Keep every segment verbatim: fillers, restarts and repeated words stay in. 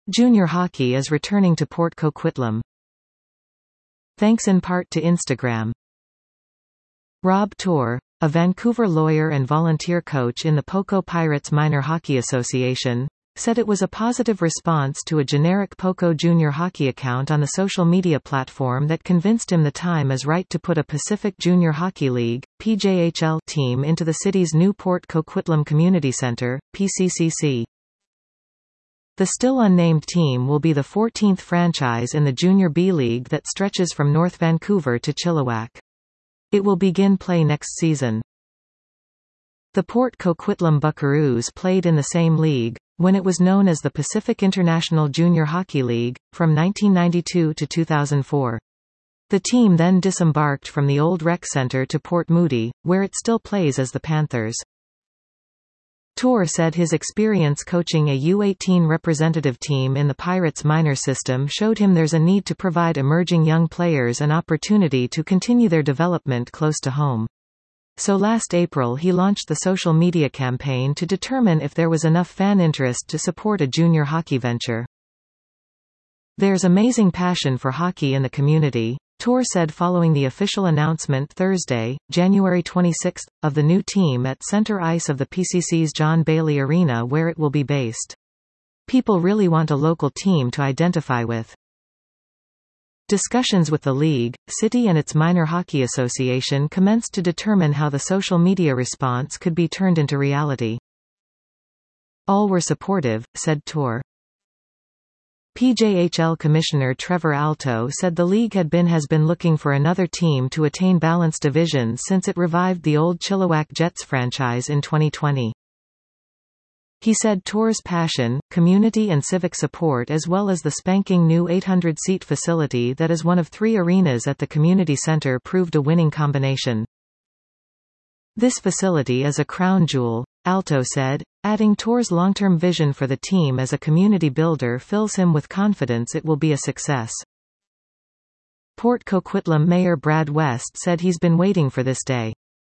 Junior hockey is returning to Port Coquitlam. Thanks in part to Instagram. Rob Tour, a Vancouver lawyer and volunteer coach in the Poco Pirates Minor Hockey Association, said it was a positive response to a generic Poco Junior Hockey account on the social media platform that convinced him the time is right to put a Pacific Junior Hockey League (P J H L) team into the city's new Port Coquitlam Community Centre (P C C C). The still unnamed team will be the fourteenth franchise in the Junior B League that stretches from North Vancouver to Chilliwack. It will begin play next season. The Port Coquitlam Buckaroos played in the same league, when it was known as the Pacific International Junior Hockey League, from nineteen ninety-two to two thousand four. The team then disembarked from the old rec center to Port Moody, where it still plays as the Panthers. Tour said his experience coaching a U eighteen representative team in the Pirates minor system showed him there's a need to provide emerging young players an opportunity to continue their development close to home. So last April he launched the social media campaign to determine if there was enough fan interest to support a junior hockey venture. There's amazing passion for hockey in the community, Tour said following the official announcement Thursday, January twenty-sixth, of the new team at center ice of the P C C's John Bailey Arena where it will be based. People really want a local team to identify with. Discussions with the league, city and its minor hockey association commenced to determine how the social media response could be turned into reality. All were supportive, said Tour. P J H L Commissioner Trevor Alto said the league had been has been looking for another team to attain balanced division since it revived the old Chilliwack Jets franchise in twenty twenty. He said Tour's passion, community and civic support as well as the spanking new eight hundred seat facility that is one of three arenas at the community center proved a winning combination. This facility is a crown jewel, Alto said, adding Tour's long-term vision for the team as a community builder fills him with confidence it will be a success. Port Coquitlam Mayor Brad West said he's been waiting for this day.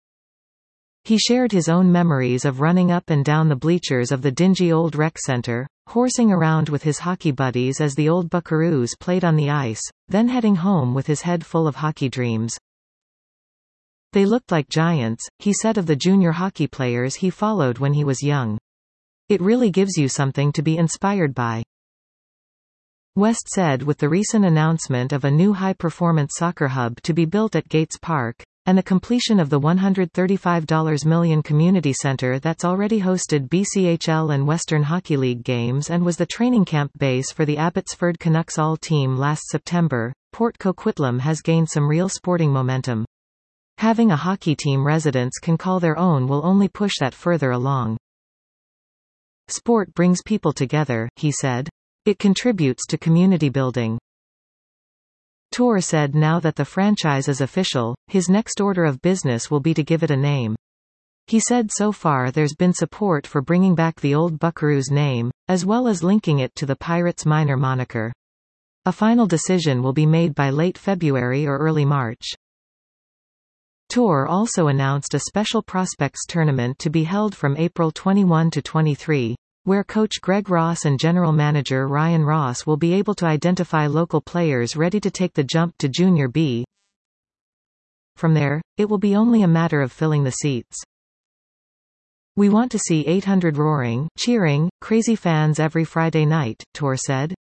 He shared his own memories of running up and down the bleachers of the dingy old rec center, horsing around with his hockey buddies as the old Buckaroos played on the ice, then heading home with his head full of hockey dreams. They looked like giants, he said of the junior hockey players he followed when he was young. It really gives you something to be inspired by. West said with the recent announcement of a new high-performance soccer hub to be built at Gates Park, and the completion of the one hundred thirty-five million dollars community center that's already hosted B C H L and Western Hockey League games and was the training camp base for the Abbotsford Canucks All team last September, Port Coquitlam has gained some real sporting momentum. Having a hockey team residents can call their own will only push that further along. Sport brings people together, he said. It contributes to community building. Tour said now that the franchise is official, his next order of business will be to give it a name. He said so far there's been support for bringing back the old Buckaroos name, as well as linking it to the Pirates minor moniker. A final decision will be made by late February or early March. Tour also announced a special prospects tournament to be held from April twenty-first to twenty-third, where coach Greg Ross and general manager Ryan Ross will be able to identify local players ready to take the jump to Junior B. From there, it will be only a matter of filling the seats. We want to see eight hundred roaring, cheering, crazy fans every Friday night, Tour said.